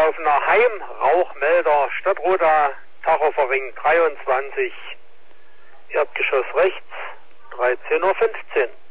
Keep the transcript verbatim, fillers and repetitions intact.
abgelaufener Heimrauchmelder Stadtroter Tachofer Ring dreiundzwanzig, Erdgeschoss rechts, dreizehn Uhr fünfzehn.